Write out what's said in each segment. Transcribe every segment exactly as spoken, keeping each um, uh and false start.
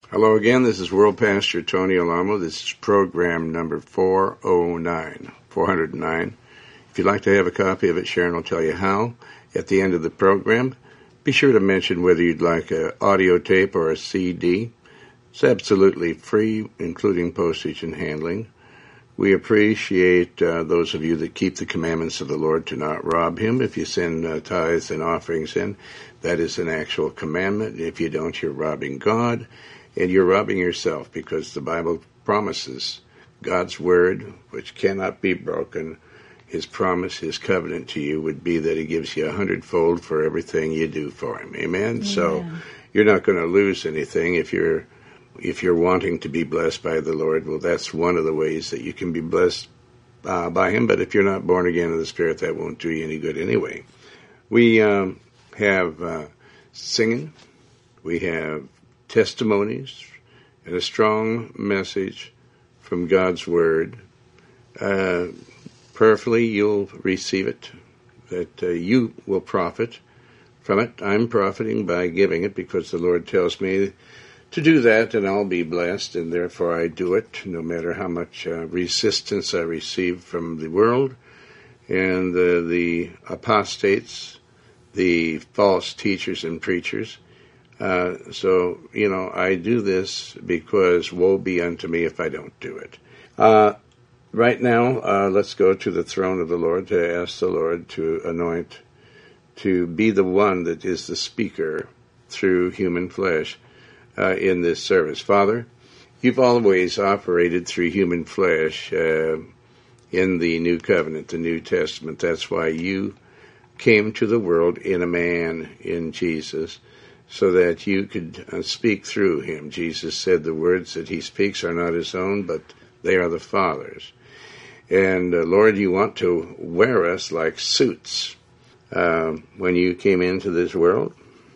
Hello again, this is World Pastor Tony Alamo. This is program number four oh nine, four oh nine. If you'd like to have a copy of it, Sharon will tell you how at the end of the program. Be sure to mention whether you'd like an audio tape or a C D. It's absolutely free, including postage and handling. We appreciate uh, those of you that keep the commandments of the Lord to not rob him. If you send uh, tithes and offerings in, that is an actual commandment. If you don't, you're robbing God. And you're robbing yourself, because the Bible promises God's word, which cannot be broken. His promise, his covenant to you would be that he gives you a hundredfold for everything you do for him. Amen? Yeah. So you're not going to lose anything if you're if you're wanting to be blessed by the Lord. Well, that's one of the ways that you can be blessed uh, by him. But if you're not born again of the Spirit, that won't do you any good anyway. We um, have uh, singing. We have testimonies and a strong message from God's Word. Uh, prayerfully, you'll receive it, that uh, you will profit from it. I'm profiting by giving it because the Lord tells me to do that, and I'll be blessed, and therefore I do it, no matter how much uh, resistance I receive from the world and uh, the apostates, the false teachers and preachers. Uh, so, you know, I do this because woe be unto me if I don't do it. Uh, right now, uh, let's go to the throne of the Lord to ask the Lord to anoint, to be the one that is the speaker through human flesh uh, in this service. Father, you've always operated through human flesh uh, in the New Covenant, the New Testament. That's why you came to the world in a man, in Jesus, so that you could uh, speak through him. Jesus said the words that he speaks are not his own, but they are the Father's. And, uh, Lord, you want to wear us like suits. Uh, when you came into this world,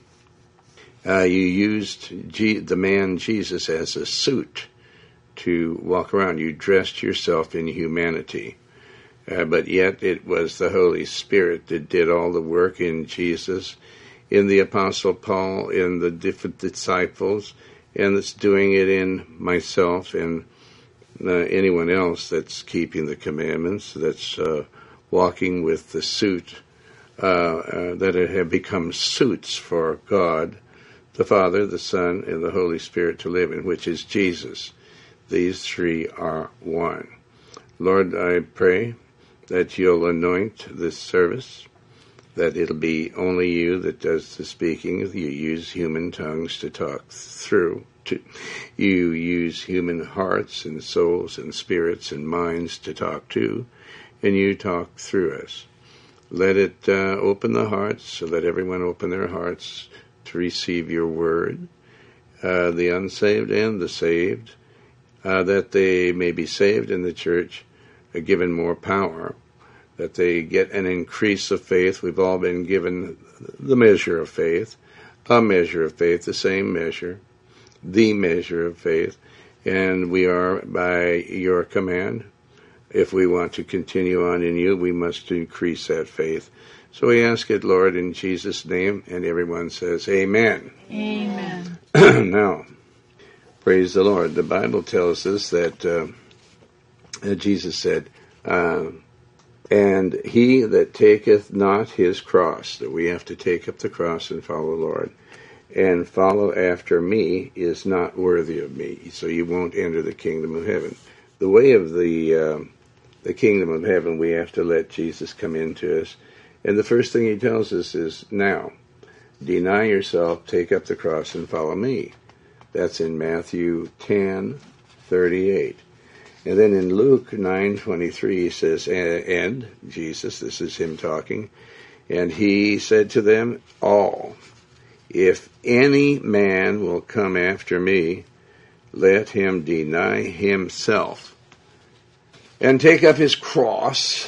uh, you used G- the man Jesus as a suit to walk around. You dressed yourself in humanity. Uh, but yet it was the Holy Spirit that did all the work in Jesus, in the Apostle Paul, in the different disciples, and it's doing it in myself and uh, anyone else that's keeping the commandments, that's uh, walking with the suit, uh, uh, that it have become suits for God, the Father, the Son, and the Holy Spirit to live in, which is Jesus. These three are one. Lord, I pray that you'll anoint this service, that it'll be only you that does the speaking. You use human tongues to talk through. To, you use human hearts and souls and spirits and minds to talk to, and you talk through us. Let it uh, open the hearts, so let everyone open their hearts to receive your word, uh, the unsaved and the saved, uh, that they may be saved in the church, uh, given more power, that they get an increase of faith. We've all been given the measure of faith, a measure of faith, the same measure, the measure of faith, and we are, by your command, if we want to continue on in you, we must increase that faith. So we ask it, Lord, in Jesus' name, and everyone says, Amen. Amen. Now, praise the Lord. The Bible tells us that, uh, that Jesus said, uh, and he that taketh not his cross, that we have to take up the cross and follow the Lord, and follow after me is not worthy of me. So you won't enter the kingdom of heaven. The way of the uh, the kingdom of heaven, we have to let Jesus come into us. And the first thing he tells us is, now, deny yourself, take up the cross, and follow me. That's in Matthew ten thirty-eight. And then in Luke nine twenty-three, he says, and Jesus, this is him talking, and he said to them all, if any man will come after me, let him deny himself and take up his cross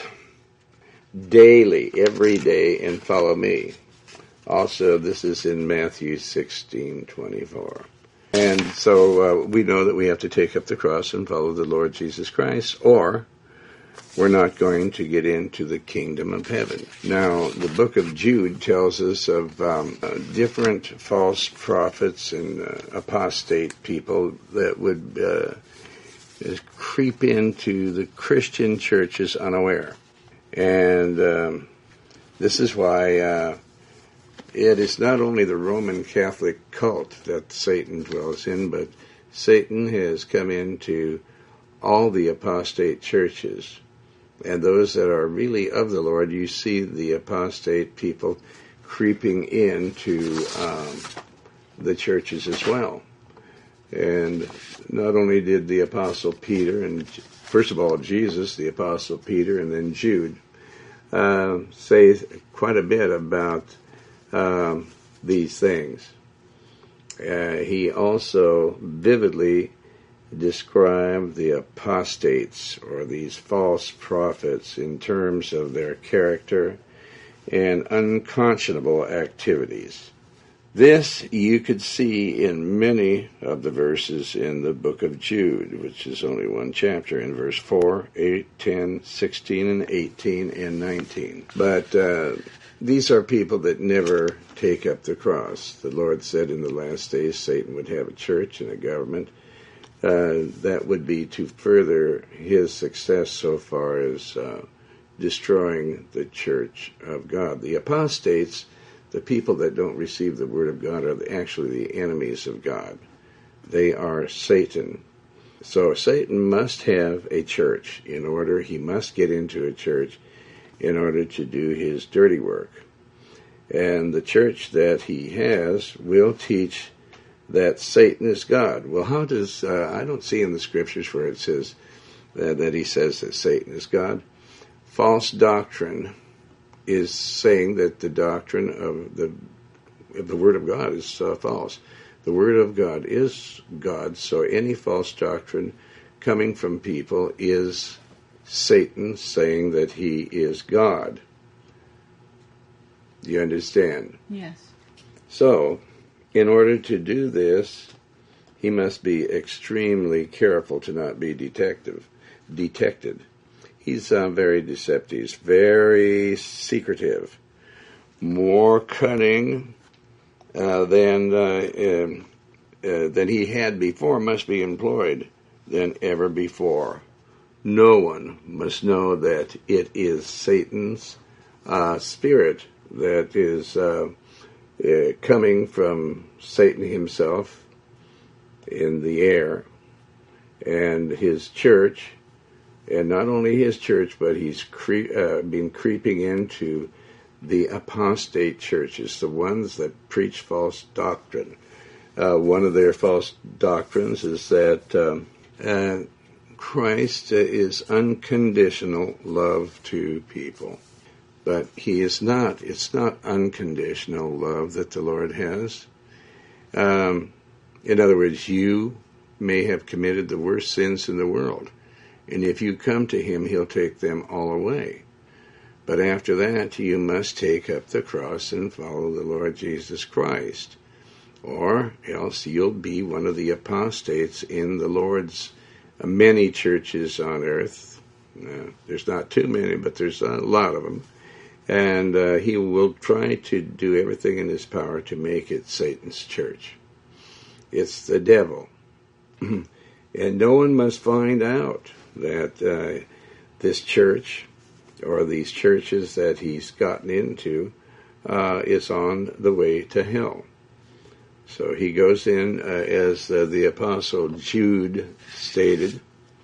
daily, every day, and follow me. Also, this is in Matthew sixteen twenty-four. And so uh, we know that we have to take up the cross and follow the Lord Jesus Christ, or we're not going to get into the kingdom of heaven. Now, the book of Jude tells us of um, uh, different false prophets and uh, apostate people that would uh, creep into the Christian churches unaware. And um, this is why uh, it is not only the Roman Catholic cult that Satan dwells in, but Satan has come into all the apostate churches. And those that are really of the Lord, you see the apostate people creeping into um, the churches as well. And not only did the Apostle Peter, and first of all Jesus, the Apostle Peter, and then Jude, uh, say quite a bit about um, these things. Uh, he also vividly describe the apostates or these false prophets in terms of their character and unconscionable activities. This you could see in many of the verses in the book of Jude, which is only one chapter, in verse four, eight, ten, sixteen, and eighteen, and nineteen. But uh, these are people that never take up the cross. The Lord said in the last days Satan would have a church and a government. Uh, that would be to further his success so far as uh, destroying the church of God. The apostates, the people that don't receive the word of God, are actually the enemies of God. They are Satan. So Satan must have a church in order, he must get into a church in order to do his dirty work. And the church that he has will teach that Satan is God. Well, how does, uh, I don't see in the scriptures where it says uh, that he says that Satan is God. False doctrine is saying that the doctrine of the of the Word of God is uh, false. The Word of God is God, so any false doctrine coming from people is Satan saying that he is God. Do you understand? Yes. So, in order to do this, he must be extremely careful to not be detective, detected. He's uh, very deceptive. He's very secretive, more cunning uh, than uh, uh, uh, than he had before. Must be employed than ever before. No one must know that it is Satan's uh, spirit that is Uh, Uh, coming from Satan himself in the air, and his church, and not only his church, but he's cre- uh, been creeping into the apostate churches, the ones that preach false doctrine. Uh, one of their false doctrines is that um, uh, Christ is unconditional love to people. But he is not. It's not unconditional love that the Lord has. Um, in other words, you may have committed the worst sins in the world. And if you come to him, he'll take them all away. But after that, you must take up the cross and follow the Lord Jesus Christ. Or else you'll be one of the apostates in the Lord's many churches on earth. Uh, there's not too many, but there's a lot of them. And uh, he will try to do everything in his power to make it Satan's church. It's the devil. And no one must find out that uh, this church or these churches that he's gotten into uh, is on the way to hell. So he goes in, uh, as uh, the Apostle Jude stated,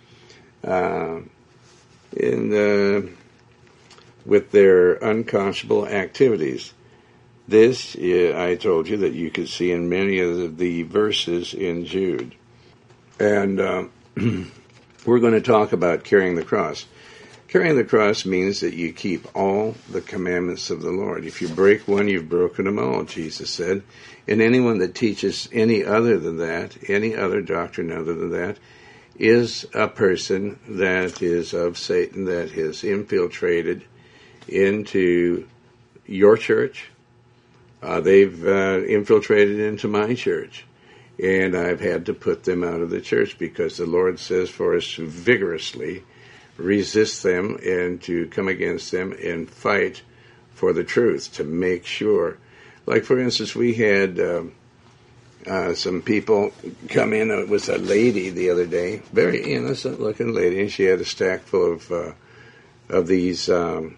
uh, in the... with their unconscionable activities. This, I told you, that you could see in many of the verses in Jude. And uh, we're going to talk about carrying the cross. Carrying the cross means that you keep all the commandments of the Lord. If you break one, you've broken them all, Jesus said. And anyone that teaches any other than that, any other doctrine other than that, is a person that is of Satan, that has infiltrated into your church. Uh, they've uh, infiltrated into my church, and I've had to put them out of the church because the Lord says for us to vigorously resist them and to come against them and fight for the truth, to make sure. Like, for instance, we had uh, uh, some people come in. It was a lady the other day, very innocent-looking lady, and she had a stack full of uh, of these um,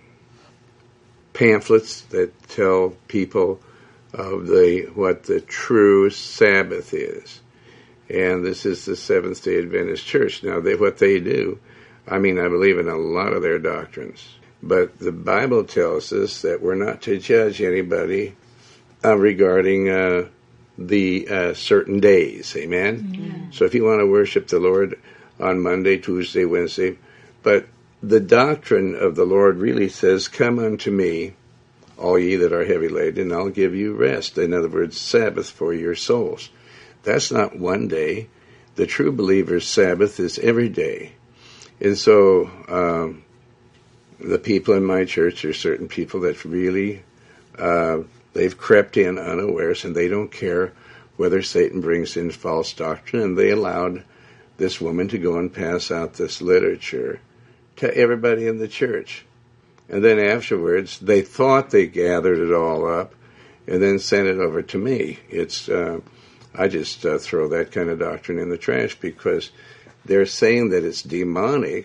pamphlets that tell people of the what the true Sabbath is. And this is the Seventh-day Adventist Church. Now, they, what they do, I mean, I believe in a lot of their doctrines. But the Bible tells us that we're not to judge anybody uh, regarding uh, the uh, certain days. Amen? Yeah. So if you want to worship the Lord on Monday, Tuesday, Wednesday, but the doctrine of the Lord really says, "Come unto me, all ye that are heavy laden, and I'll give you rest." In other words, Sabbath for your souls. That's not one day. The true believer's Sabbath is every day. And so um, the people in my church are certain people that really, uh, they've crept in unawares, and they don't care whether Satan brings in false doctrine. And they allowed this woman to go and pass out this literature to everybody in the church. And then afterwards, they thought they gathered it all up and then sent it over to me. It's... Uh, I just uh, throw that kind of doctrine in the trash, because they're saying that it's demonic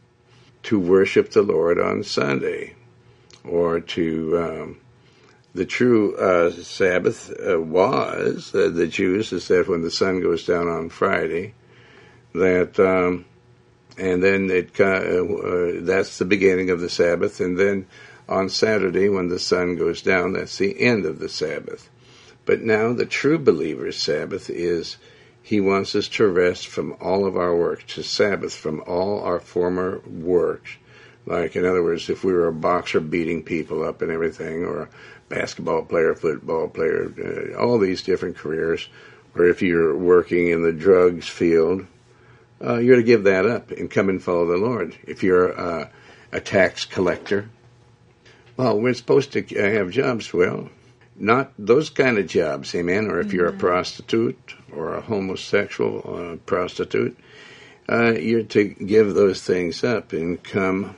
to worship the Lord on Sunday, or to um, the true uh, Sabbath uh, was uh, the Jews is that when the sun goes down on Friday, that um, and then it uh, uh, that's the beginning of the Sabbath, and then on Saturday when the sun goes down, that's the end of the Sabbath. But now the true believer's Sabbath is he wants us to rest from all of our work, to Sabbath from all our former works. Like, in other words, if we were a boxer beating people up and everything, or a basketball player, football player, uh, all these different careers, or if you're working in the drugs field, uh, you're to give that up and come and follow the Lord. If you're uh, a tax collector, well, we're supposed to have jobs, well, not those kind of jobs, amen, or if you're a prostitute or a homosexual uh, prostitute, uh, you're to give those things up and come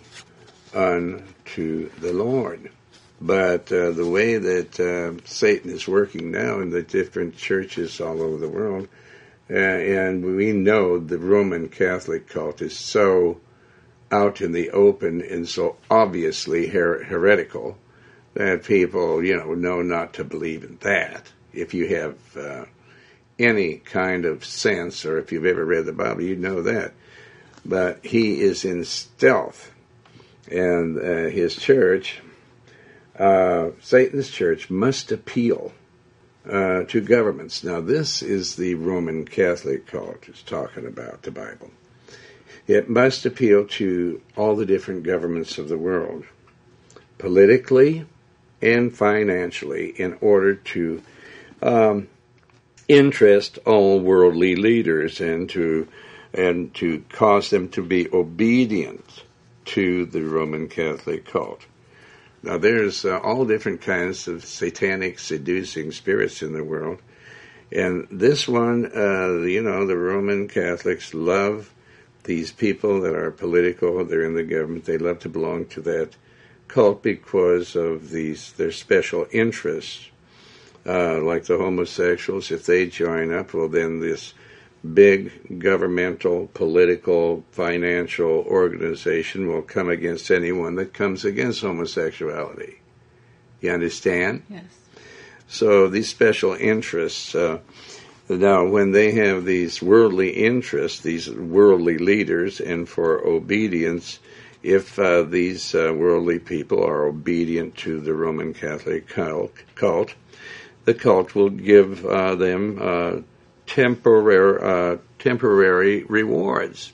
unto the Lord. But uh, the way that uh, Satan is working now in the different churches all over the world, uh, and we know the Roman Catholic cult is so out in the open and so obviously her- heretical, that people, you know, know not to believe in that. If you have uh, any kind of sense, or if you've ever read the Bible, you know that. But he is in stealth. And uh, his church, uh, Satan's church, must appeal uh, to governments. Now, this is the Roman Catholic cult is talking about, the Bible. It must appeal to all the different governments of the world, politically and financially, in order to um, interest all worldly leaders and to and to cause them to be obedient to the Roman Catholic cult. Now, there's uh, all different kinds of satanic seducing spirits in the world, and this one, uh, you know, the Roman Catholics love these people that are political. They're in the government. They love to belong to that cult because of these their special interests, uh, like the homosexuals. If they join up, well, then this big governmental, political, financial organization will come against anyone that comes against homosexuality. You understand? Yes. So these special interests, uh, now when they have these worldly interests, these worldly leaders, and for obedience, if uh, these uh, worldly people are obedient to the Roman Catholic cult, cult the cult will give uh, them uh, temporary uh, temporary rewards.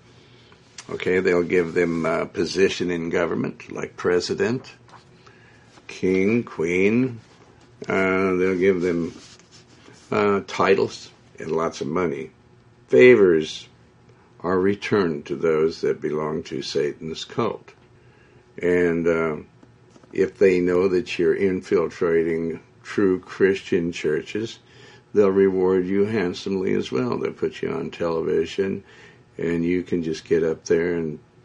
Okay, they'll give them uh, position in government, like president, king, queen. Uh, they'll give them uh, titles and lots of money. Favors are returned to those that belong to Satan's cult. And uh, if they know that you're infiltrating true Christian churches, they'll reward you handsomely as well. They'll put you on television, and you can just get up there and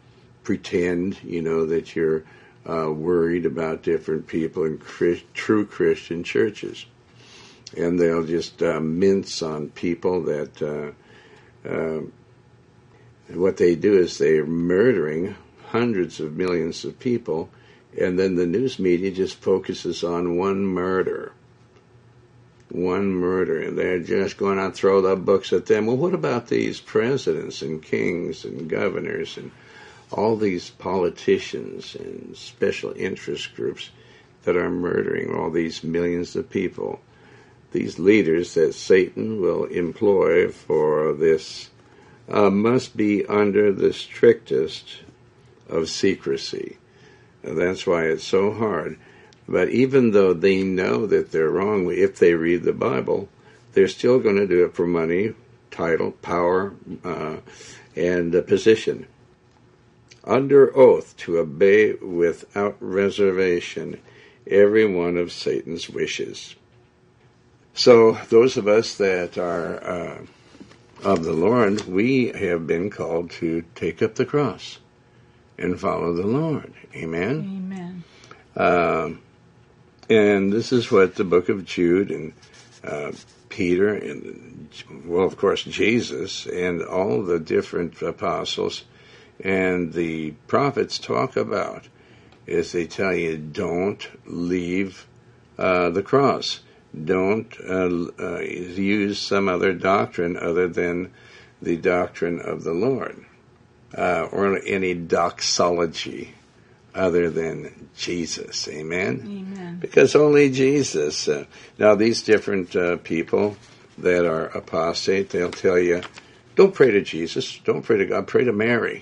pretend, you know, that you're uh, worried about different people in Christ, true Christian churches. And they'll just uh, mince on people that uh, uh, what they do is they're murdering hundreds of millions of people, and then the news media just focuses on one murder. One murder, and they're just going to throw the books at them. Well, what about these presidents and kings and governors and all these politicians and special interest groups that are murdering all these millions of people? These leaders that Satan will employ for this uh, must be under the strictest of secrecy. And that's why it's so hard. But even though they know that they're wrong, if they read the Bible, they're still going to do it for money, title, power, uh, and uh, position. Under oath to obey without reservation every one of Satan's wishes. So those of us that are uh, of the Lord, we have been called to take up the cross and follow the Lord. Amen? Amen. Uh, and this is what the book of Jude and uh, Peter and, well, of course, Jesus and all the different apostles and the prophets talk about, is they tell you, don't leave uh, the cross. Don't uh, uh, use some other doctrine other than the doctrine of the Lord, uh, or any doxology other than Jesus. Amen? Amen. Because only Jesus. Uh, now, these different uh, people that are apostate, they'll tell you, don't pray to Jesus, don't pray to God, pray to Mary.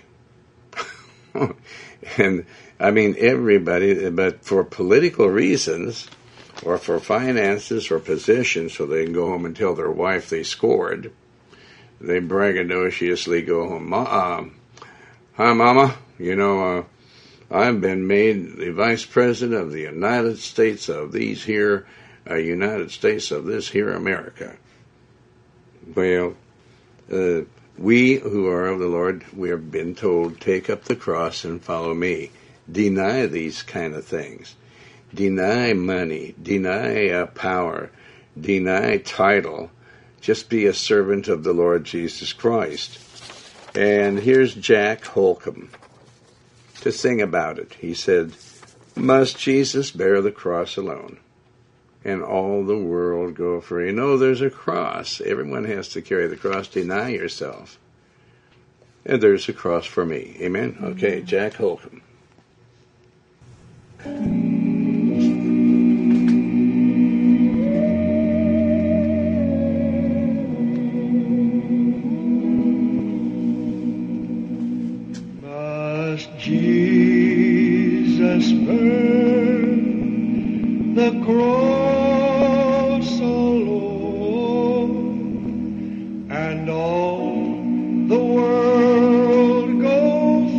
And, I mean, everybody, but for political reasons, or for finances or position, so they can go home and tell their wife they scored, they braggadociously go home, uh, hi, Mama, you know, uh, I've been made the Vice President of the United States of these here, uh, United States of this here America. Well, uh, we who are of the Lord, we have been told, take up the cross and follow me. Deny these kind of things. Deny money, deny uh, power, deny title. Just be a servant of the Lord Jesus Christ. And here's Jack Holcomb to sing about it. He said, must Jesus bear the cross alone and all the world go free? No, there's a cross. Everyone has to carry the cross. Deny yourself. And there's a cross for me. Amen? Okay, Jack Holcomb. Jesus burn the cross alone, and all the world go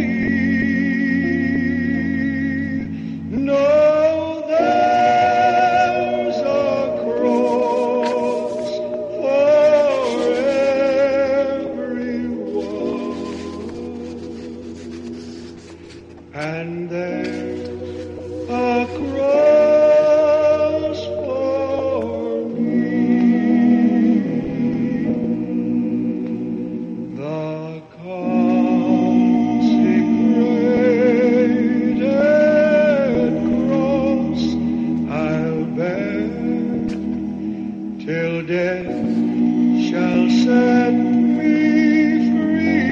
free. No, there's a cross for everyone. And there's a cross for me, the consecrated cross I'll bear till death shall set me free.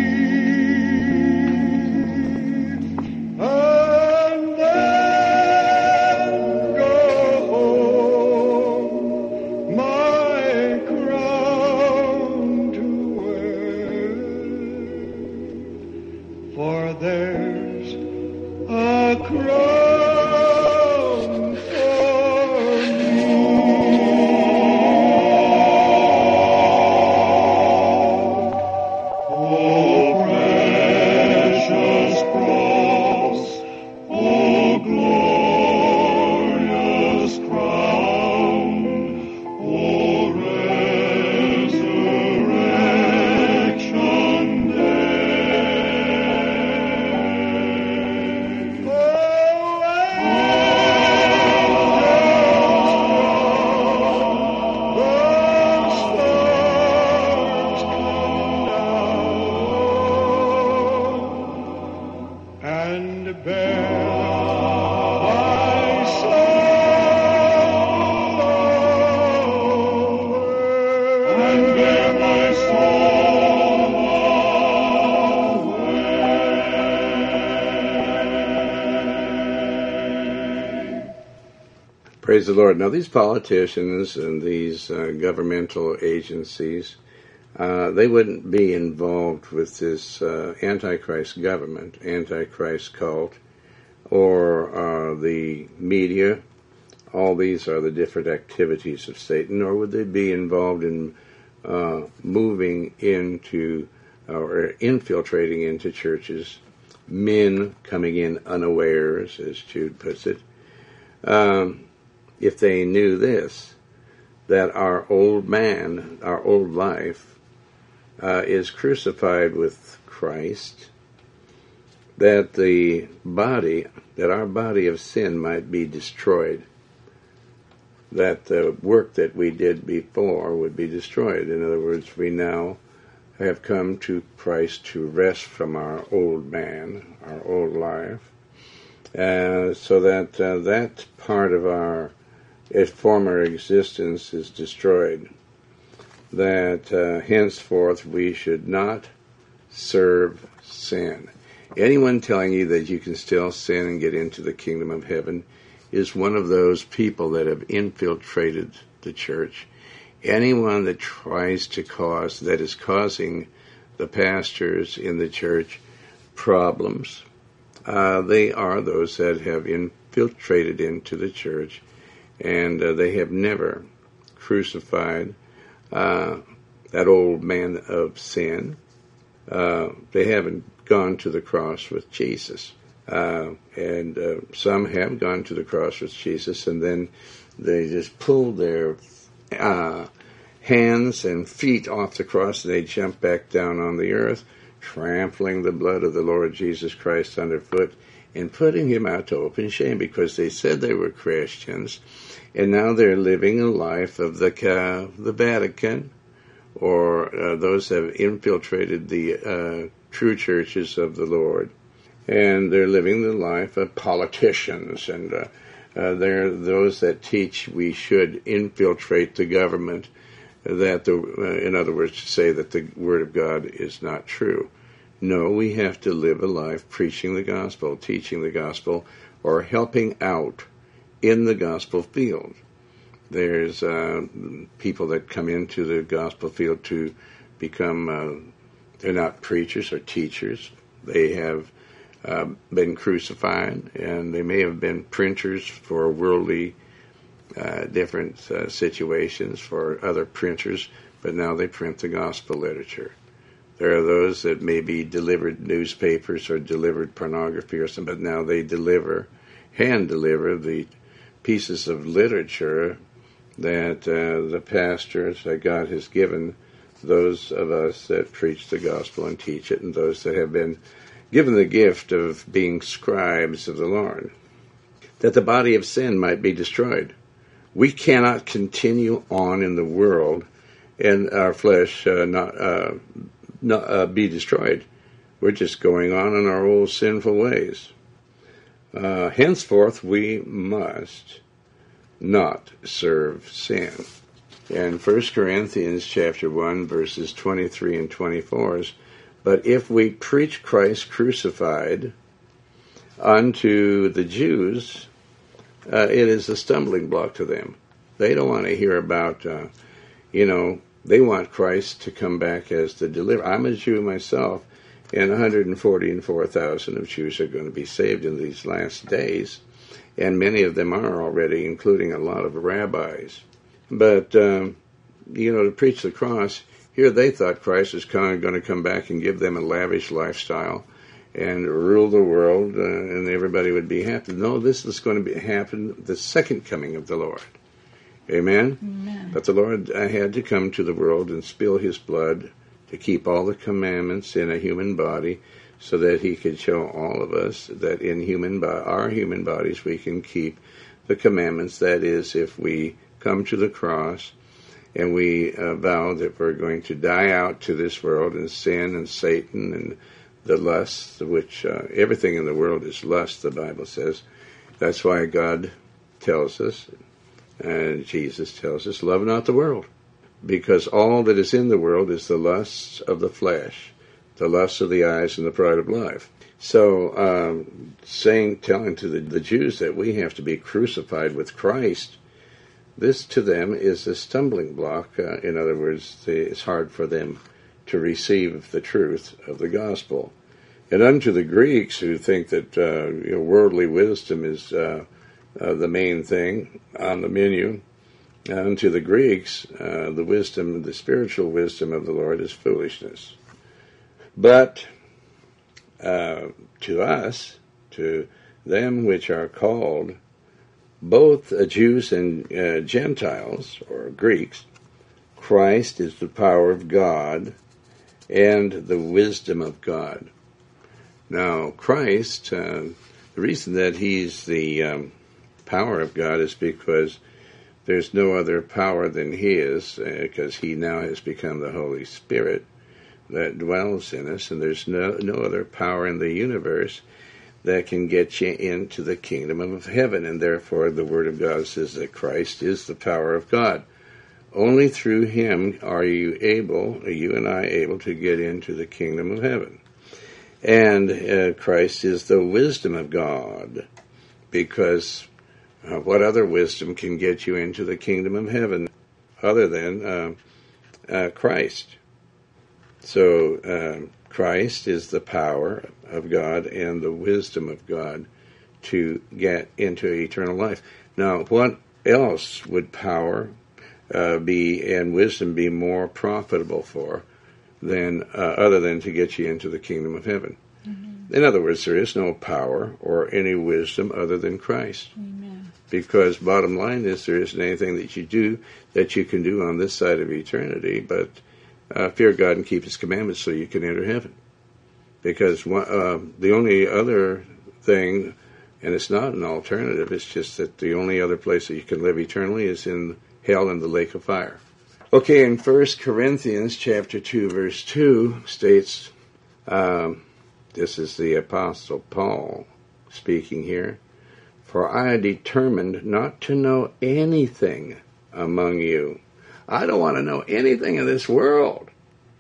And then go home, my crown to wear, for there's a crown for me. Oh, precious cross, oh, glorious crown, oh, resurrection day. Praise the Lord. Now, these politicians and these uh, governmental agencies, uh, they wouldn't be involved with this uh, Antichrist government, Antichrist cult, or uh, the media. All these are the different activities of Satan, or would they be involved in uh, moving into uh, or infiltrating into churches, men coming in unawares, as Jude puts it, um, if they knew this, that our old man, our old life, uh, is crucified with Christ, that the body, that our body of sin might be destroyed, that the work that we did before would be destroyed. In other words, we now have come to Christ to rest from our old man, our old life, uh, so that uh, that part of our former existence is destroyed, that uh, henceforth we should not serve sin. Anyone telling you that you can still sin and get into the kingdom of heaven is one of those people that have infiltrated the church. Anyone that tries to cause, that is causing the pastors in the church problems, uh, they are those that have infiltrated into the church, and uh, they have never crucified uh, that old man of sin. Uh, they haven't gone to the cross with Jesus. Uh, and uh, some have gone to the cross with Jesus, and then they just pulled their uh, hands and feet off the cross, and they jump back down on the earth, trampling the blood of the Lord Jesus Christ underfoot and putting him out to open shame, because they said they were Christians, and now they're living a life of the uh, the Vatican, or uh, those that have infiltrated the uh, true churches of the Lord. And they're living the life of politicians, and uh, uh, they're those that teach we should infiltrate the government, that the, uh, in other words, to say that the Word of God is not true. No, we have to live a life preaching the gospel, teaching the gospel, or helping out in the gospel field. There's uh, people that come into the gospel field to become, uh, they're not preachers or teachers. They have Uh, been crucified, and they may have been printers for worldly uh, different uh, situations for other printers, but now they print the gospel literature. There are those that maybe delivered newspapers or delivered pornography or something, but now they deliver, hand deliver the pieces of literature that uh, the pastors that God has given those of us that preach the gospel and teach it, and those that have been given the gift of being scribes of the Lord, that the body of sin might be destroyed. We cannot continue on in the world and our flesh uh, not, uh, not uh, be destroyed. We're just going on in our old sinful ways. Uh, henceforth, we must not serve sin. And First Corinthians chapter one, verses twenty-three and twenty-four is, but if we preach Christ crucified unto the Jews, uh, it is a stumbling block to them. They don't want to hear about, uh, you know, they want Christ to come back as the deliverer. I'm a Jew myself, and one hundred forty-four thousand of Jews are going to be saved in these last days, and many of them are already, including a lot of rabbis. But, um, you know, to preach the cross, here they thought Christ was kind of going to come back and give them a lavish lifestyle and rule the world, uh, and everybody would be happy. No, this is going to be happen the second coming of the Lord. Amen? Amen. But the Lord uh, had to come to the world and spill his blood to keep all the commandments in a human body, so that he could show all of us that in human bo- our human bodies we can keep the commandments. That is, if we come to the cross and we uh, vow that we're going to die out to this world and sin and Satan and the lusts, which uh, everything in the world is lust, the Bible says. That's why God tells us, and Jesus tells us, love not the world, because all that is in the world is the lusts of the flesh, the lusts of the eyes, and the pride of life. So, um, saying, telling to the, the Jews that we have to be crucified with Christ This to them is a stumbling block. Uh, in other words, they, it's hard for them to receive the truth of the gospel. And unto the Greeks, who think that uh, you know, worldly wisdom is uh, uh, the main thing on the menu, unto the Greeks, uh, the wisdom, the spiritual wisdom of the Lord is foolishness. But uh, to us, to them which are called, both uh, Jews and uh, Gentiles, or Greeks, Christ is the power of God and the wisdom of God. Now, Christ, uh, the reason that he's the um, power of God is because there's no other power than his, because uh, he now has become the Holy Spirit that dwells in us, and there's no, no other power in the universe that can get you into the kingdom of heaven, and therefore the Word of God says that Christ is the power of God. Only through him are you able, you and I, able to get into the kingdom of heaven. And uh, Christ is the wisdom of God, because uh, what other wisdom can get you into the kingdom of heaven other than uh, uh, Christ? So uh, Christ is the power of God and the wisdom of God to get into eternal life. Now, what else would power uh, be and wisdom be more profitable for than uh, other than to get you into the kingdom of heaven? Mm-hmm. In other words, there is no power or any wisdom other than Christ. Amen. Because bottom line is, there isn't anything that you do that you can do on this side of eternity but uh, fear God and keep his commandments so you can enter heaven. Because uh, the only other thing, and it's not an alternative, it's just that the only other place that you can live eternally is in hell and the lake of fire. Okay, in First Corinthians chapter two, verse two states, um, this is the Apostle Paul speaking here, "For I determined not to know anything among you." I don't want to know anything in this world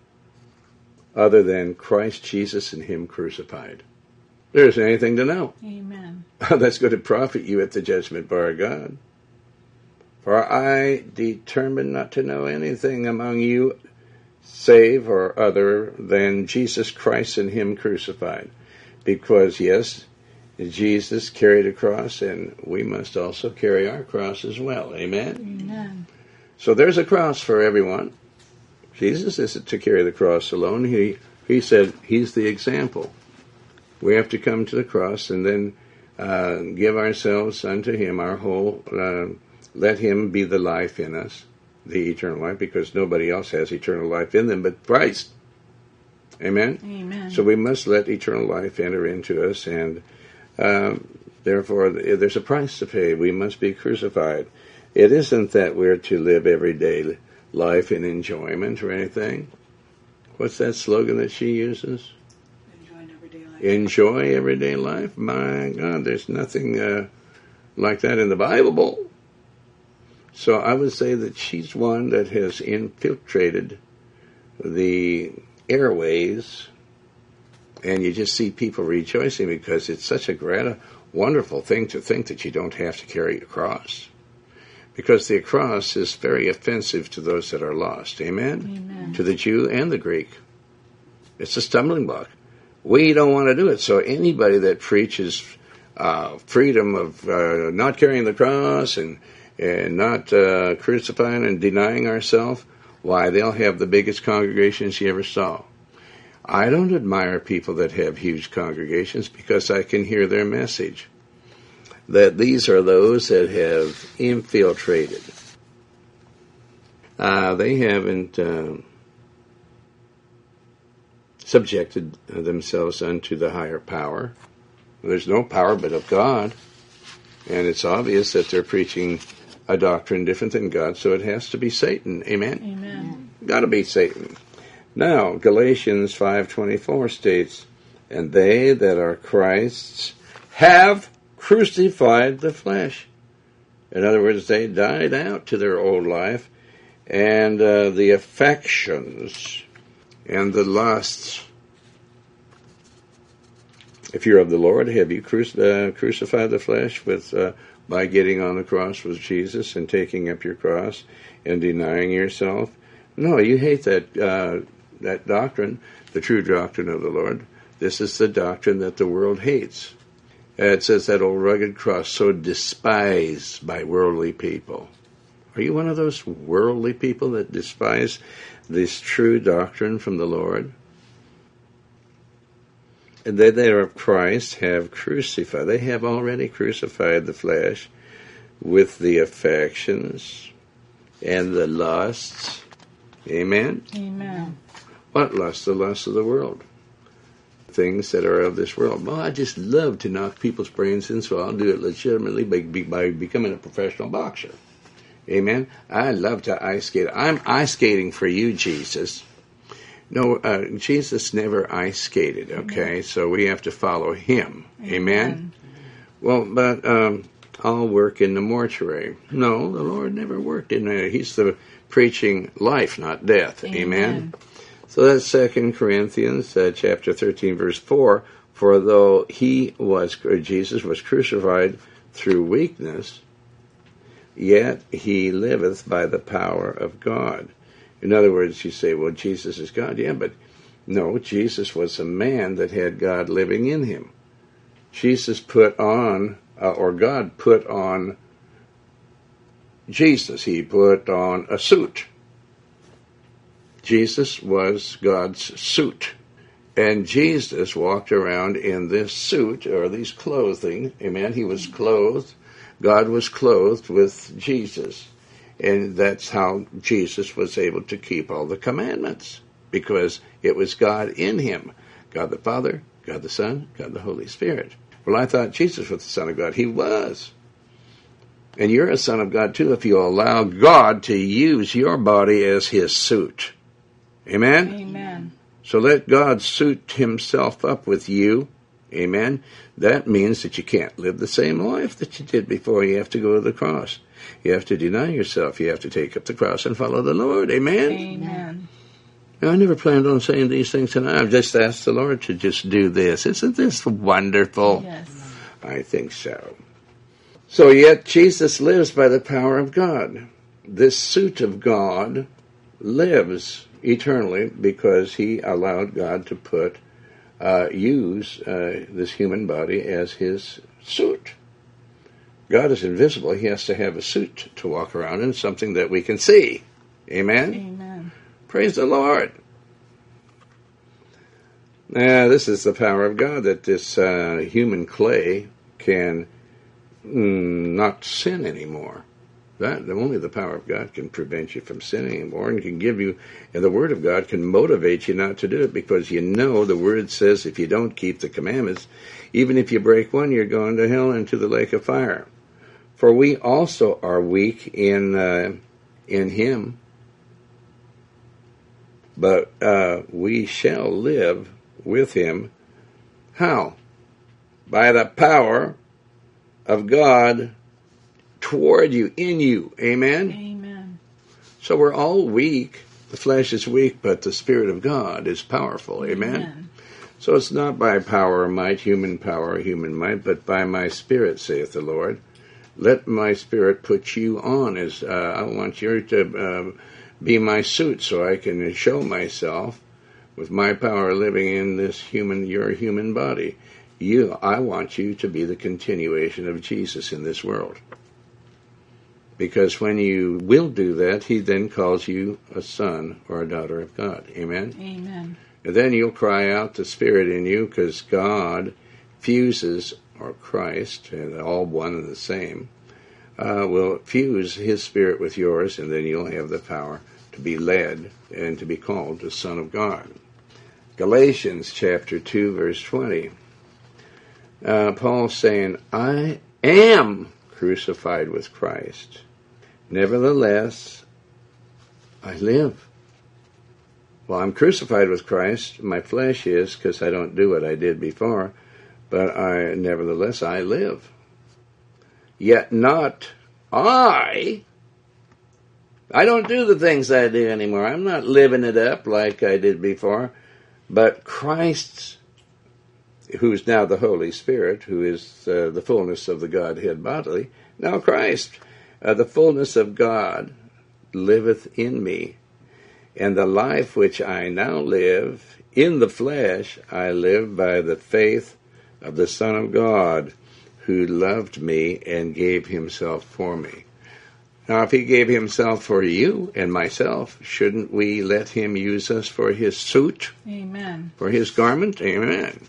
other than Christ Jesus and him crucified. There isn't anything to know. Amen. That's going to profit you at the judgment bar of God. "For I determined not to know anything among you save or other than Jesus Christ and him crucified." Because, yes, Jesus carried a cross, and we must also carry our cross as well. Amen? Amen. So there's a cross for everyone. Jesus isn't to carry the cross alone. He, he said he's the example. We have to come to the cross and then uh, give ourselves unto him, our whole, uh, let him be the life in us, the eternal life, because nobody else has eternal life in them but Christ. Amen? Amen. So we must let eternal life enter into us, and um, therefore there's a price to pay. We must be crucified. It isn't that we're to live everyday life in enjoyment or anything. What's that slogan that she uses? Enjoy everyday life. Enjoy everyday life? My God, there's nothing uh, like that in the Bible. So I would say that she's one that has infiltrated the airways, and you just see people rejoicing because it's such a great, wonderful thing to think that you don't have to carry a cross. Because the cross is very offensive to those that are lost. Amen? Amen. To the Jew and the Greek. It's a stumbling block. We don't want to do it. So anybody that preaches uh, freedom of uh, not carrying the cross and, and not uh, crucifying and denying ourselves, why, they'll have the biggest congregations you ever saw. I don't admire people that have huge congregations because I can hear their message. That these are those that have infiltrated. Uh, they haven't uh, subjected themselves unto the higher power. There's no power but of God. And it's obvious that they're preaching a doctrine different than God, so it has to be Satan. Amen? Amen. Got to be Satan. Now, Galatians five twenty-four states, "And they that are Christ's have crucified the flesh." In other words, they died out to their old life, and uh, the affections and the lusts. If you're of the Lord, have you cru- uh, crucified the flesh with uh, by getting on the cross with Jesus and taking up your cross and denying yourself? No, you hate that uh, that doctrine, the true doctrine of the Lord. This is the doctrine that the world hates. Uh, it says that old rugged cross, so despised by worldly people. Are you one of those worldly people that despise this true doctrine from the Lord? And they that are of Christ have crucified. They have already crucified the flesh with the affections and the lusts. Amen? Amen. What lust? The lust of the world. Things that are of this world. Well, I just love to knock people's brains in, so I'll do it legitimately by, by becoming a professional boxer. Amen? I love to ice skate. I'm ice skating for you, Jesus. No, uh, Jesus never ice skated, okay? Amen. So we have to follow him. Amen? Amen. Well, but um, I'll work in the mortuary. No, the Lord never worked in there. He's the preaching life, not death. Amen? Amen. So that's Second Corinthians uh, chapter thirteen, verse four. For though he was, or Jesus was crucified through weakness, yet he liveth by the power of God. In other words, you say, well, Jesus is God. Yeah, but no, Jesus was a man that had God living in him. Jesus put on, uh, or God put on Jesus. He put on a suit. Jesus was God's suit. And Jesus walked around in this suit, or these clothing. Amen. He was clothed. God was clothed with Jesus. And that's how Jesus was able to keep all the commandments, because it was God in him. God the Father, God the Son, God the Holy Spirit. Well, I thought Jesus was the Son of God. He was. And you're a son of God too if you allow God to use your body as his suit. Amen? Amen. So let God suit himself up with you. Amen? That means that you can't live the same life that you did before. You have to go to the cross. You have to deny yourself. You have to take up the cross and follow the Lord. Amen? Amen. Now, I never planned on saying these things tonight. I've just asked the Lord to just do this. Isn't this wonderful? Yes. I think so. So yet Jesus lives by the power of God. This suit of God lives eternally because he allowed God to put, uh, use uh, this human body as his suit. God is invisible. He has to have a suit to walk around in, something that we can see. Amen? Amen. Praise the Lord. Now, this is the power of God, that this uh, human clay can mm, not sin anymore. That only the power of God can prevent you from sinning anymore, and can give you, and the Word of God can motivate you not to do it, because you know the Word says if you don't keep the commandments, even if you break one, you're going to hell and to the lake of fire. For we also are weak in uh, in Him, but uh, we shall live with Him. How? By the power of God toward you, in you. Amen? Amen. So we're all weak. The flesh is weak, but the Spirit of God is powerful. Amen? Amen. So it's not by power or might, human power or human might, but by my Spirit, saith the Lord. Let my Spirit put you on. As uh, I want you to uh, be my suit, so I can show myself with my power living in this human, your human body. You, I want you to be the continuation of Jesus in this world. Because when you will do that, he then calls you a son or a daughter of God. Amen? Amen. And then you'll cry out the Spirit in you, because God fuses, or Christ, and all one and the same, uh, will fuse his Spirit with yours, and then you'll have the power to be led and to be called the Son of God. Galatians chapter two, verse twenty. Uh, Paul's saying, I am crucified with Christ. Nevertheless, I live. Well, I'm crucified with Christ. My flesh is, because I don't do what I did before. But I, nevertheless, I live. Yet not I. I don't do the things I do anymore. I'm not living it up like I did before. But Christ who is now the Holy Spirit, who is uh, the fullness of the Godhead bodily, now Christ, uh, the fullness of God, liveth in me. And the life which I now live in the flesh, I live by the faith of the Son of God, who loved me and gave himself for me. Now, if he gave himself for you and myself, shouldn't we let him use us for his suit? Amen. For his garment? Amen.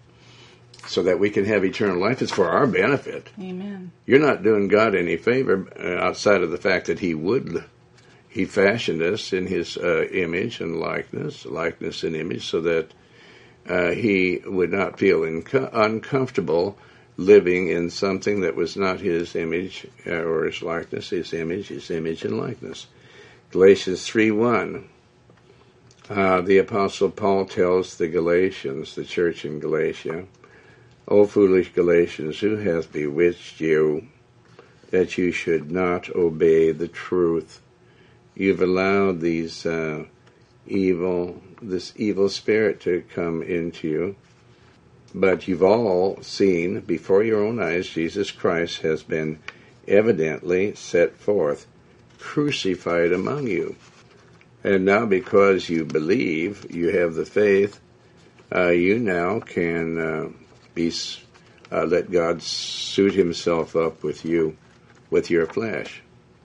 So that we can have eternal life. It's for our benefit. Amen. You're not doing God any favor uh, outside of the fact that he would. He fashioned us in his uh, image and likeness, likeness and image, so that uh, he would not feel inco- uncomfortable living in something that was not his image uh, or his likeness, his image, his image and likeness. Galatians three one. Uh, the Apostle Paul tells the Galatians, the church in Galatia, O foolish Galatians, who hath bewitched you, that you should not obey the truth? You've allowed these uh, evil, this evil spirit to come into you. But you've all seen before your own eyes Jesus Christ has been evidently set forth, crucified among you. And now because you believe, you have the faith, uh, you now can uh, be uh, let God suit himself up with you, with your flesh.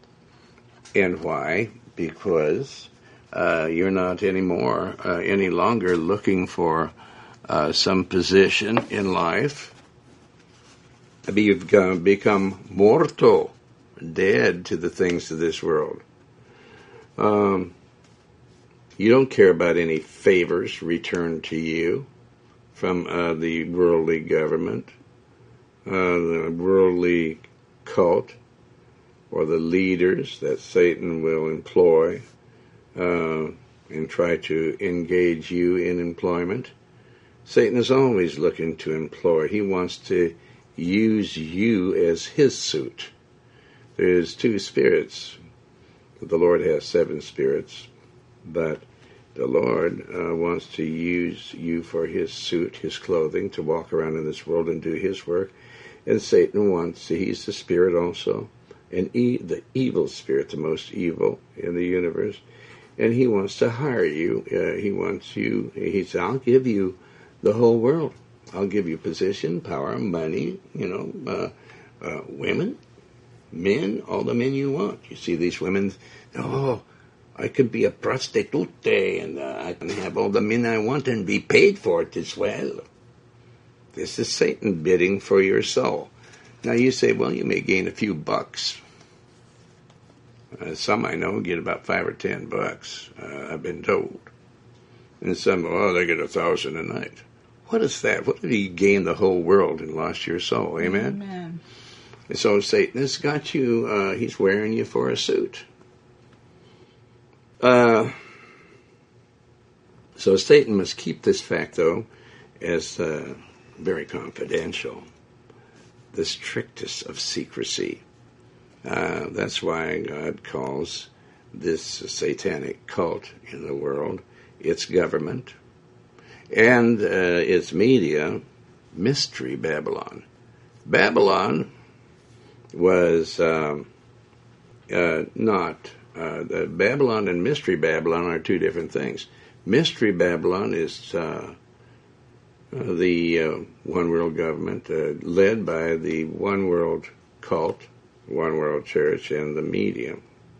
And why? Because uh, you're not anymore, uh, any longer looking for uh, some position in life. You've become mortal, dead to the things of this world. Um, you don't care about any favors returned to you from uh, the worldly government, uh, the worldly cult, or the leaders that Satan will employ uh, and try to engage you in employment. Satan is always looking to employ. He wants to use you as his suit. There's two spirits. The Lord has seven spirits, but the Lord uh, wants to use you for his suit, his clothing, to walk around in this world and do his work. And Satan wants, he's the spirit also, and e- the evil spirit, the most evil in the universe. And he wants to hire you. Uh, he wants you, he said, I'll give you the whole world. I'll give you position, power, money, you know, uh, uh, women, men, all the men you want. You see these women, oh, I could be a prostitute and uh, I can have all the men I want and be paid for it as well. This is Satan bidding for your soul. Now you say, well, you may gain a few bucks. Uh, some I know get about five or ten bucks, uh, I've been told. And some, oh, they get a thousand a night. What is that? What if you gained the whole world and lost your soul? Amen? Amen. And so Satan has got you, uh, he's wearing you for a suit. Uh, so Satan must keep this fact, though, as uh, very confidential. The strictest of secrecy. Uh, that's why God calls this satanic cult in the world its government and uh, its media Mystery Babylon. Babylon was um, uh, not uh, the Babylon and Mystery Babylon are two different things. Mystery Babylon is uh, uh, the uh, one world government uh, led by the one world cult, one world church, and the media.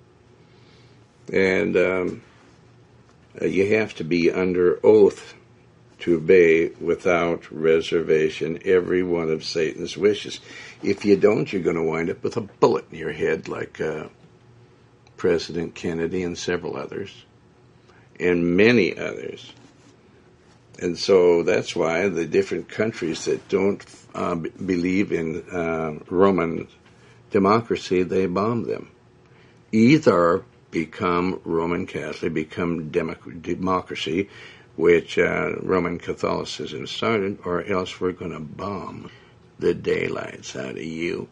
And um, uh, you have to be under oath to obey without reservation every one of Satan's wishes. If you don't, you're going to wind up with a bullet in your head like uh, President Kennedy and several others, and many others. And so that's why the different countries that don't uh, b- believe in uh, Roman democracy, they bomb them. Either become Roman Catholic, become democ- democracy, which uh, Roman Catholicism started, or else we're going to bomb the daylights out of you.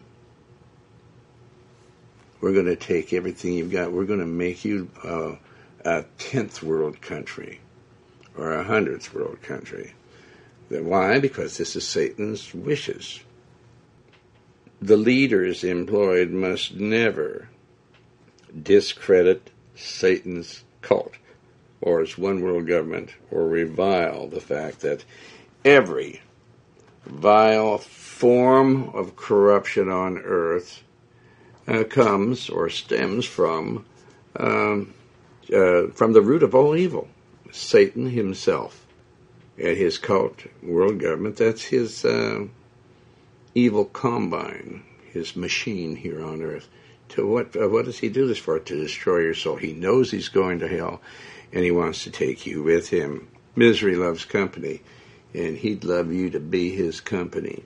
We're going to take everything you've got. We're going to make you uh, a tenth world country or a hundredth world country. Why? Because this is Satan's wishes. The leaders employed must never discredit Satan's cult or its one world government or revile the fact that every vile form of corruption on earth uh, comes or stems from um, uh, from the root of all evil, Satan himself and his cult, world government. That's his uh, evil combine, his machine here on earth. To what uh, what does he do this for? To destroy your soul. He knows he's going to hell, and he wants to take you with him. Misery loves company, and he'd love you to be his company.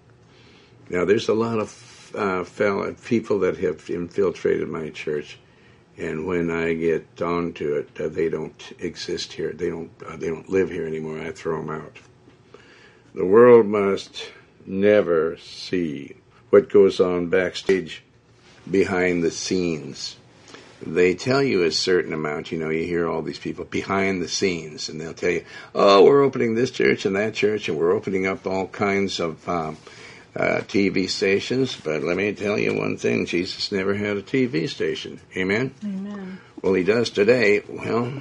Now, there's a lot of uh, fellow people that have infiltrated my church, and when I get onto it, uh, they don't exist here. They don't. Uh, they don't live here anymore. I throw them out. The world must never see what goes on backstage, behind the scenes. They tell you a certain amount. You know, you hear all these people behind the scenes, and they'll tell you, oh, we're opening this church and that church, and we're opening up all kinds of um, uh, T V stations. But let me tell you one thing, Jesus never had a T V station. Amen? Amen. Well, he does today. Well,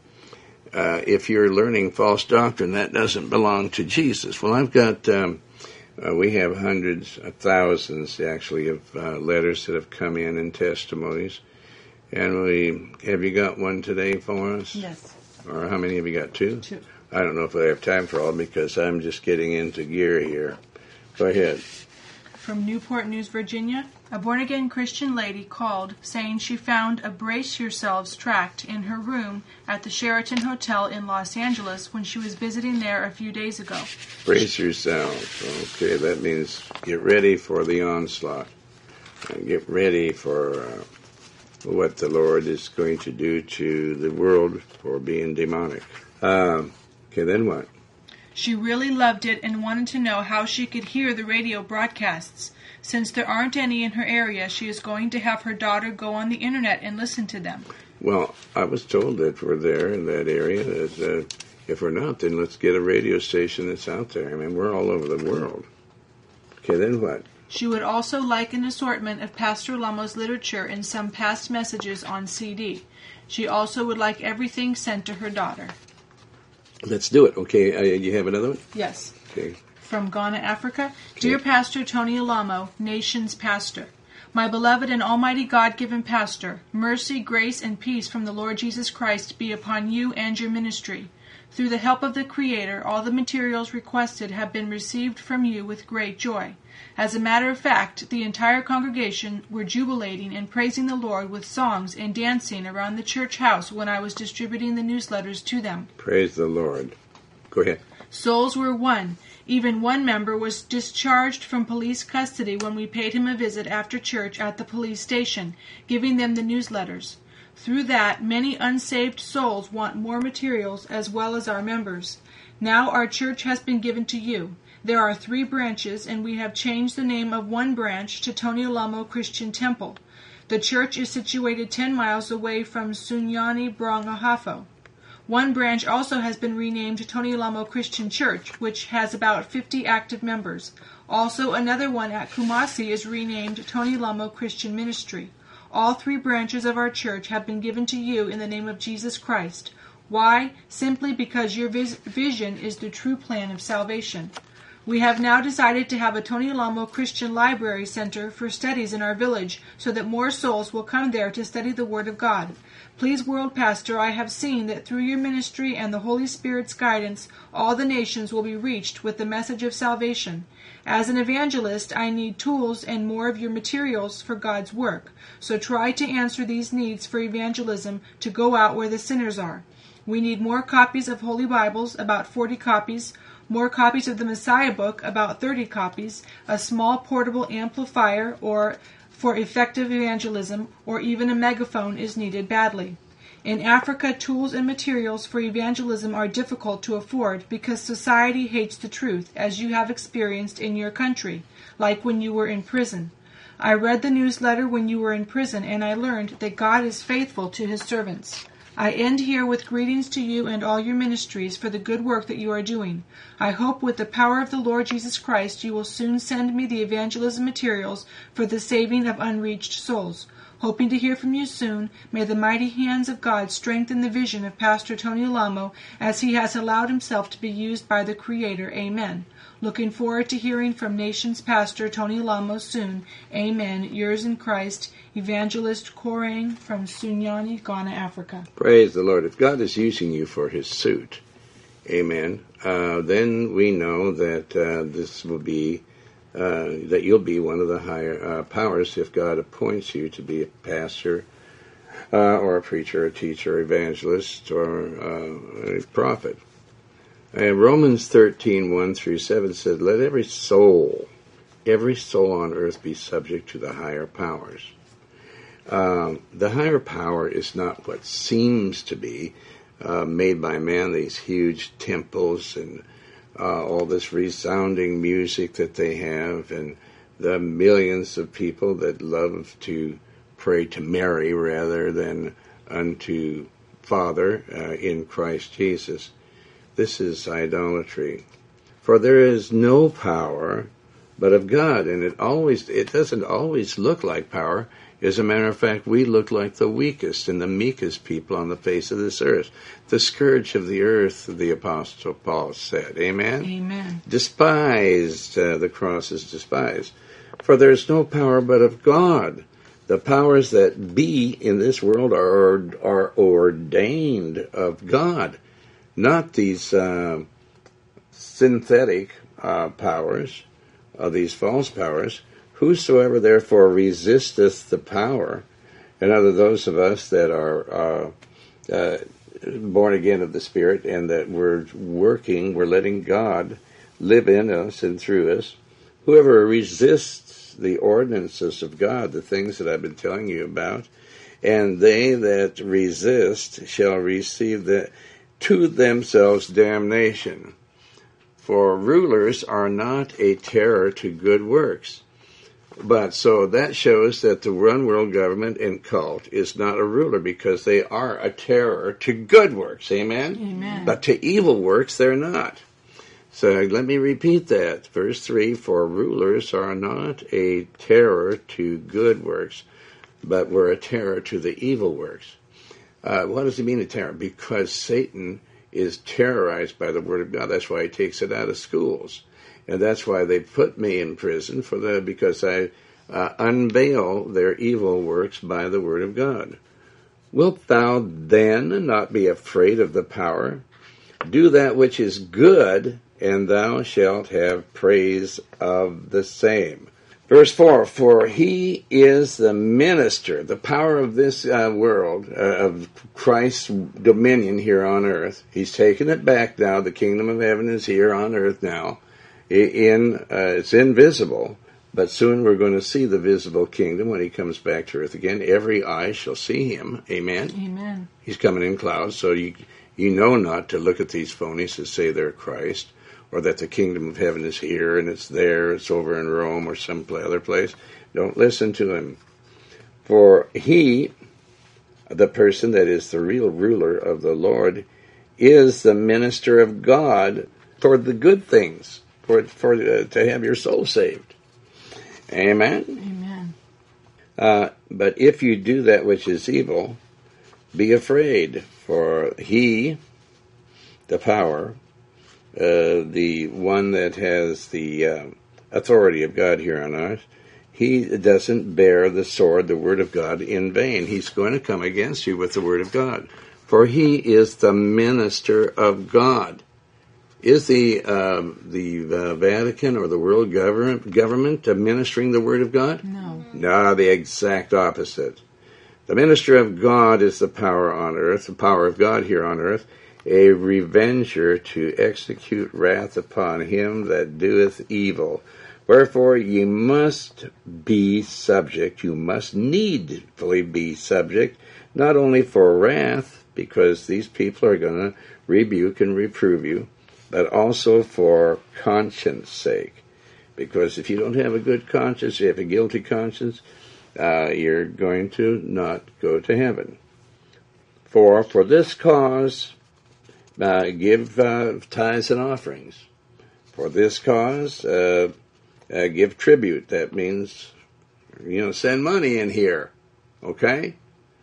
uh, if you're learning false doctrine, that doesn't belong to Jesus. Well, I've got... Um, Uh, we have hundreds, uh, thousands, actually, of uh, letters that have come in and testimonies. And we have you got one today for us? Yes. Or how many have you got? Two? Two. I don't know if I have time for all because I'm just getting into gear here. Go ahead. From Newport News, Virginia, a born-again Christian lady called saying she found a Brace Yourselves tract in her room at the Sheraton Hotel in Los Angeles when she was visiting there a few days ago. Brace yourselves. Okay, that means get ready for the onslaught. And get ready for uh, what the Lord is going to do to the world for being demonic. Uh, okay, then what? She really loved it and wanted to know how she could hear the radio broadcasts. Since there aren't any in her area, she is going to have her daughter go on the internet and listen to them. Well, I was told that we're there in that area. That uh, if we're not, then let's get a radio station that's out there. I mean, we're all over the world. Okay, then what? She would also like an assortment of Pastor Lamo's literature and some past messages on C D. She also would like everything sent to her daughter. Let's do it. Okay, uh, you have another one? Yes. Okay. From Ghana, Africa. Okay. Dear Pastor Tony Alamo, Nation's Pastor, my beloved and almighty God-given pastor, mercy, grace, and peace from the Lord Jesus Christ be upon you and your ministry. Through the help of the Creator, all the materials requested have been received from you with great joy. As a matter of fact, the entire congregation were jubilating and praising the Lord with songs and dancing around the church house when I was distributing the newsletters to them. Praise the Lord. Go ahead. Souls were won. Even one member was discharged from police custody when we paid him a visit after church at the police station, giving them the newsletters. Through that, many unsaved souls want more materials as well as our members. Now our church has been given to you. There are three branches, and we have changed the name of one branch to Tony Alamo Christian Temple. The church is situated ten miles away from Sunyani Brongahafo. One branch also has been renamed Tony Alamo Christian Church, which has about fifty active members. Also, another one at Kumasi is renamed Tony Alamo Christian Ministry. All three branches of our church have been given to you in the name of Jesus Christ. Why? Simply because your vis- vision is the true plan of salvation. We have now decided to have a Tony Alamo Christian Library Center for studies in our village so that more souls will come there to study the Word of God. Please, World Pastor, I have seen that through your ministry and the Holy Spirit's guidance, all the nations will be reached with the message of salvation. As an evangelist, I need tools and more of your materials for God's work. So try to answer these needs for evangelism to go out where the sinners are. We need more copies of Holy Bibles, about forty copies, more copies of the Messiah book, about thirty copies, a small portable amplifier or for effective evangelism, or even a megaphone is needed badly. In Africa, tools and materials for evangelism are difficult to afford because society hates the truth, as you have experienced in your country, like when you were in prison. I read the newsletter when you were in prison, and I learned that God is faithful to his servants. I end here with greetings to you and all your ministries for the good work that you are doing. I hope with the power of the Lord Jesus Christ you will soon send me the evangelism materials for the saving of unreached souls. Hoping to hear from you soon, may the mighty hands of God strengthen the vision of Pastor Tony Alamo as he has allowed himself to be used by the Creator. Amen. Looking forward to hearing from Nation's Pastor Tony Alamo soon. Amen. Yours in Christ, Evangelist Korang from Sunyani, Ghana, Africa. Praise the Lord. If God is using you for his suit, amen, uh, then we know that uh, this will be Uh, that you'll be one of the higher uh, powers if God appoints you to be a pastor uh, or a preacher, a teacher, evangelist, or uh, a prophet. And Romans thirteen, one through seven said, "Let every soul, every soul on earth be subject to the higher powers." Uh, the higher power is not what seems to be uh, made by man, these huge temples and Uh, all this resounding music that they have, and the millions of people that love to pray to Mary rather than unto Father uh, in Christ Jesus. This is idolatry. For there is no power but of God, and it always it doesn't always look like power. As a matter of fact, we look like the weakest and the meekest people on the face of this earth. The scourge of the earth, the Apostle Paul said. Amen? Amen. Despised, uh, the cross is despised. For there is no power but of God. The powers that be in this world are, are ordained of God, not these uh, synthetic uh, powers, uh, these false powers. Whosoever therefore resisteth the power, and other those of us that are uh, uh, born again of the Spirit and that we're working, we're letting God live in us and through us, whoever resists the ordinances of God, the things that I've been telling you about, and they that resist shall receive the, to themselves damnation. For rulers are not a terror to good works. But so that shows that the one world government and cult is not a ruler because they are a terror to good works. Amen? Amen. But to evil works, they're not. So let me repeat that. Verse three, for rulers are not a terror to good works, but we're a terror to the evil works. Uh, what does it mean, a terror? Because Satan is terrorized by the Word of God. That's why he takes it out of schools. And that's why they put me in prison, for the, because I uh, unveil their evil works by the word of God. Wilt thou then not be afraid of the power? Do that which is good, and thou shalt have praise of the same. Verse four, for he is the minister, the power of this uh, world, uh, of Christ's dominion here on earth. He's taken it back now. The kingdom of heaven is here on earth now. In uh, it's invisible, but soon we're going to see the visible kingdom when he comes back to earth again. Every eye shall see him. Amen. Amen. He's coming in clouds, so you you know not to look at these phonies that say they're Christ, or that the kingdom of heaven is here and it's there, it's over in Rome or some other place. Don't listen to him. For he, the person that is the real ruler of the Lord, is the minister of God for the good things. For for uh, to have your soul saved. Amen? Amen. Uh, but if you do that which is evil, be afraid, for he, the power, uh, the one that has the uh, authority of God here on earth, he doesn't bear the sword, the word of God, in vain. He's going to come against you with the word of God. For he is the minister of God. Is the uh, the uh, Vatican or the world government government administering the Word of God? No. No, the exact opposite. The minister of God is the power on earth, the power of God here on earth, a revenger to execute wrath upon him that doeth evil. Wherefore ye must be subject, you must needfully be subject, not only for wrath, because these people are going to rebuke and reprove you, but also for conscience sake. Because if you don't have a good conscience, you have a guilty conscience, uh, you're going to not go to heaven. For, for this cause, uh, give uh, tithes and offerings. For this cause, uh, uh, give tribute. That means, you know, send money in here. Okay?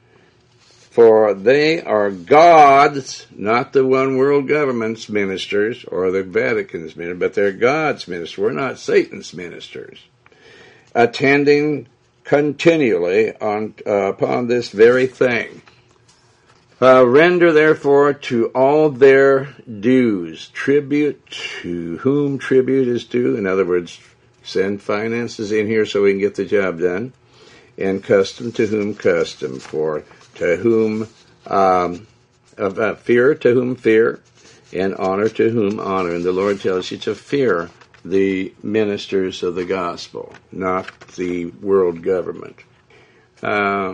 For they are God's, not the one world government's ministers or the Vatican's ministers, but they're God's ministers. We're not Satan's ministers. Attending continually on uh, upon this very thing. Uh, render therefore to all their dues, tribute to whom tribute is due. In other words, send finances in here so we can get the job done. And custom to whom custom, for to whom um, of uh, fear to whom fear, and honor to whom honor. And the Lord tells you to fear the ministers of the gospel, not the world government. Uh,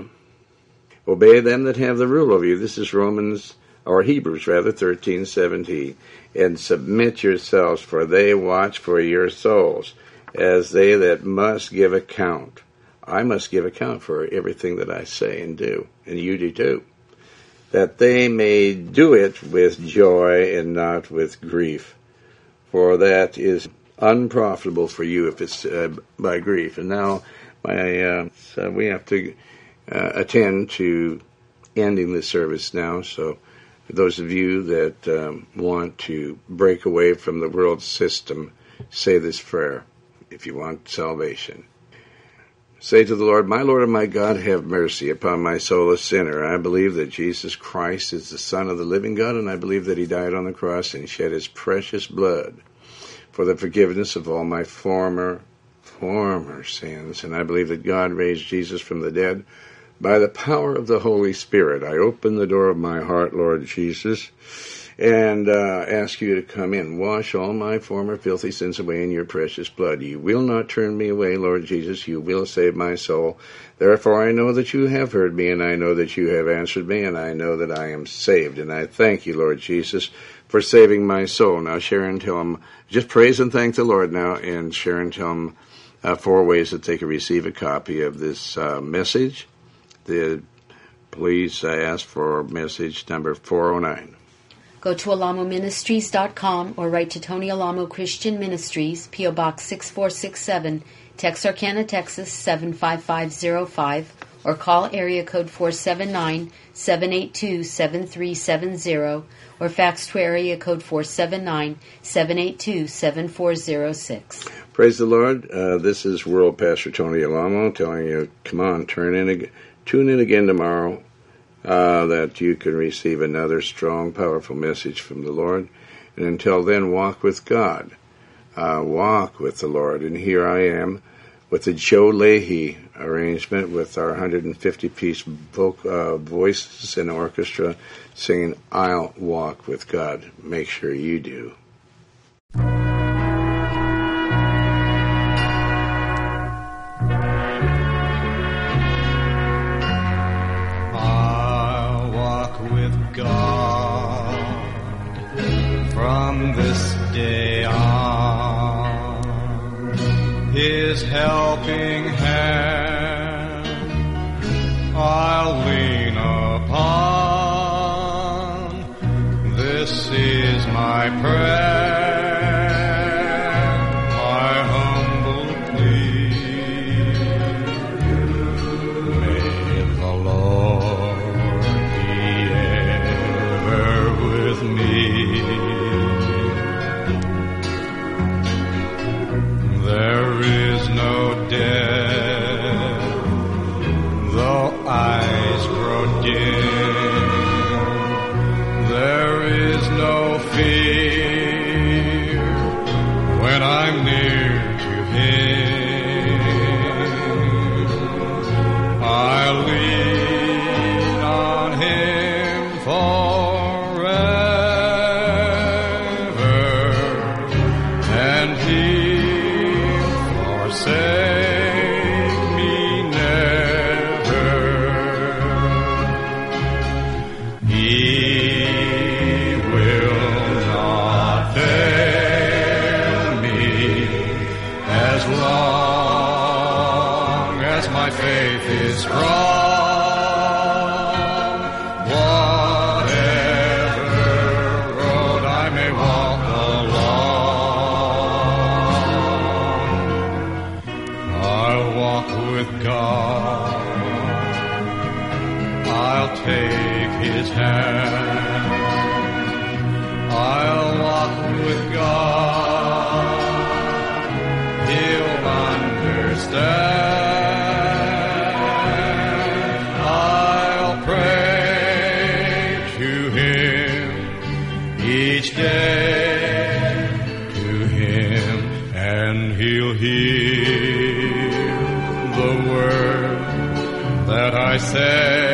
Obey them that have the rule over you. This is Romans, or Hebrews rather, thirteen seventeen. And submit yourselves, for they watch for your souls, as they that must give account. I must give account for everything that I say and do, and you do too. That they may do it with joy and not with grief. For that is unprofitable for you if it's uh, by grief. And now my, uh, so we have to Uh, attend to ending the service now. So for those of you that um, want to break away from the world system, say this prayer if you want salvation. Say to the Lord, my Lord and my God, have mercy upon my soul, a sinner. I believe that Jesus Christ is the Son of the living God, and I believe that he died on the cross and shed his precious blood for the forgiveness of all my former, former sins. And I believe that God raised Jesus from the dead by the power of the Holy Spirit. I open the door of my heart, Lord Jesus, and uh, ask you to come in. Wash all my former filthy sins away in your precious blood. You will not turn me away, Lord Jesus. You will save my soul. Therefore, I know that you have heard me, and I know that you have answered me, and I know that I am saved. And I thank you, Lord Jesus, for saving my soul. Now, Sharon, tell them, just praise and thank the Lord now, and Sharon, tell them uh, four ways that they can receive a copy of this uh, message. The, please uh, ask for message number four oh nine. Go to alamo ministries dot com or write to Tony Alamo Christian Ministries, P O Box six four six seven, Texarkana, Texas seven five five zero five, or call area code four seven nine, seven eight two, seven three seven zero, or fax to area code four seven nine, seven eight two, seven four zero six. Praise the Lord. Uh, this is World Pastor Tony Alamo telling you, come on, turn in again. Tune in again tomorrow uh, that you can receive another strong, powerful message from the Lord. And until then, walk with God. Uh, walk with the Lord. And here I am with the Joe Leahy arrangement with our one hundred fifty piece vo- uh, voices and orchestra singing, I'll Walk with God. Make sure you do. God, from this day on, his helping hand I'll lean upon. This is my prayer, my humble plea. May the Lord with me. There is no death, though eyes grow dim. There is no fear when I'm near to him. I lean on him for faith is strong. One and he'll hear the word that I say.